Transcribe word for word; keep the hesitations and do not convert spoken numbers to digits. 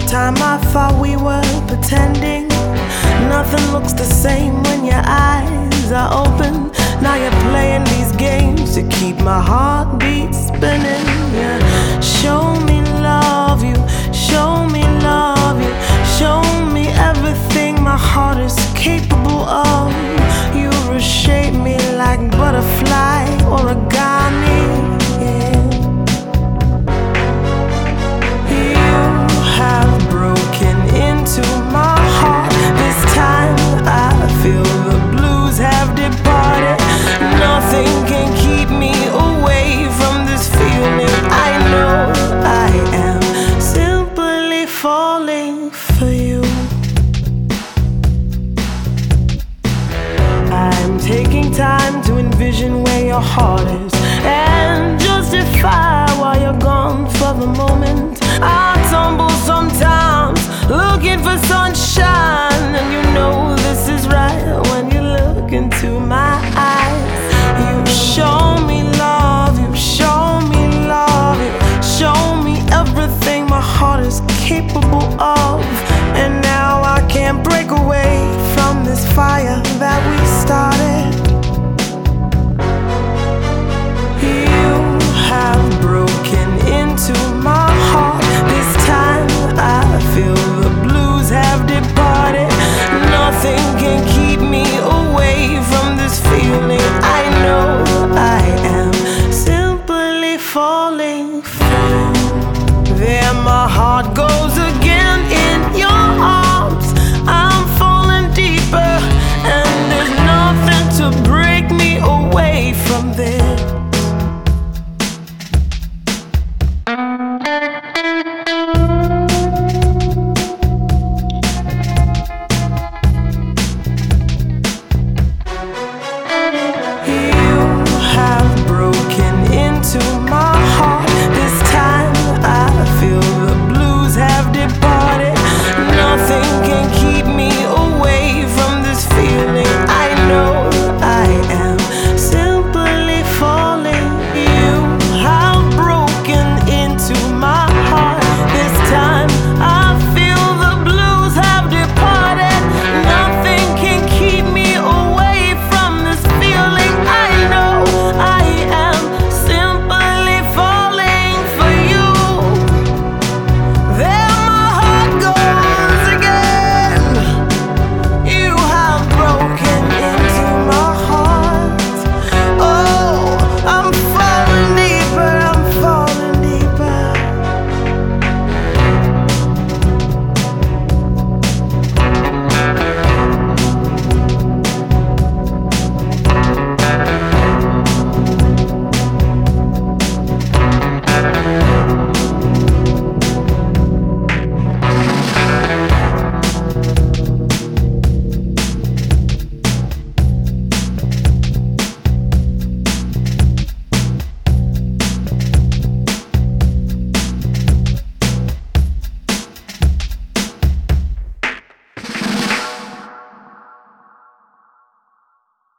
time I thought we were pretending. Nothing looks the same when your eyes are open. Now you're playing these games to keep my heartbeat spinning. Yeah. Show me love you, show me love you, show me everything my heart is capable of. You reshape me like butterfly origami. Yeah. You have broken into my heart. This time I feel the blues have departed. Nothing can keep me away from this feeling. I know I am simply falling for you. I'm taking time to envision where your heart is.